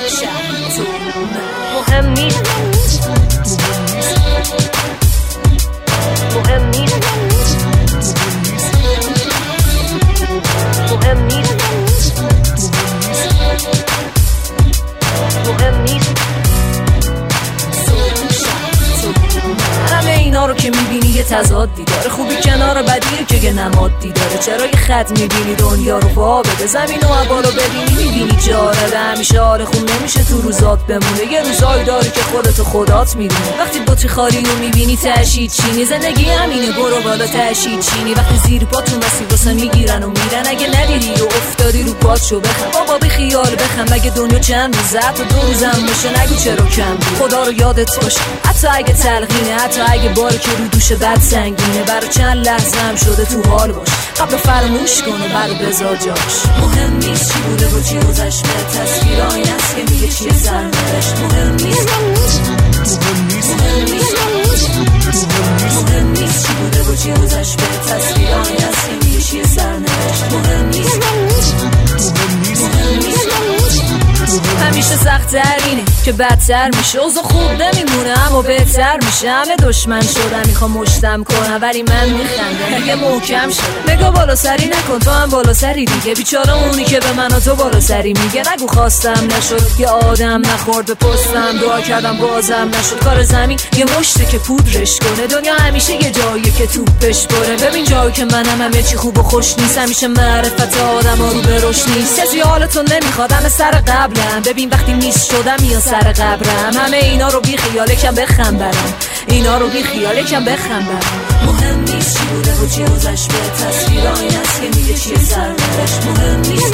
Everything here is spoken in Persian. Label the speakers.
Speaker 1: مهم نیست مهم نیست مهم نیست مهم نیست همه اینا رو که میبینی یه تضادی داره، خوبی کنار بدیه که یه نمادی داره. چرا یه خط میبینی دنیا رو وا بده، زمین و هوا رو ببینی میبینی جالبه. همیشه آره خوب نمیشه تو روزات بمونه، یه روزایی داری که خودتو خدات میدونه. وقتی بطری خالی رو میبینی تشید چینی، زندگی همینه برو بالا تشید چینی. وقتی زیر پاتون مسیر واسه میگیرن و میرن، اگه ندیدی و افتادی رو پات شو بخم بابا بی خیال بخم. مگه دنیا چند روزه تا 2 روزم بشه، نگو چرا کم بود. خدا رو یادت باشه حتی اگه تلقینه، حتی اگه باری که رو دوش بد سنگینه. برای چند لحظه هم شده تو حال باش، قبل فراموش کنه برای بذار جاش. مهم نیست چی بوده و چی گذشت، به تصویر آینه است که میگه چیه سرنوشت. مهم نیست مهم نیست مهم نیست چی بوده و چی گذشت، به تصویر آینه است که میگه چیه سرنوشت. مهم نیست همیشه سخت ترینه که بدتر میشه، اوضاع خوب نمیمونه اما بهتر میشه. همه دشمن شدن میخوام مشتم کنم ولی من میخندم دیگه محکم شدم. نگاه بالا سری نکن تو هم بالا سری دیگه، بیچاره اونی که به من و تو بالا سری میگه. نگو خواستم نشد یه آدم نخورد به پستم، دعا کردم بازم نشد. کار زمین یه مشته که پودرش کنه، دنیا همیشه یه جاییه که توپش بره. ببین جایی که منم همه چی خوب و خوش نیست، همیشه معرفت آدم ها رو به رشد نیست. کسی حالتون نمیخواد همه سر قبلم، ببین وقتی نیست شدم یا سر قبرم. همه اینا رو بی خیاله کم بخم برم، اینا رو بی خیاله کم بخم برم. مهم نیست چی بوده و چی گذشت، به تصویر آینه است که میگه چیه سرنوشت. مهم نیست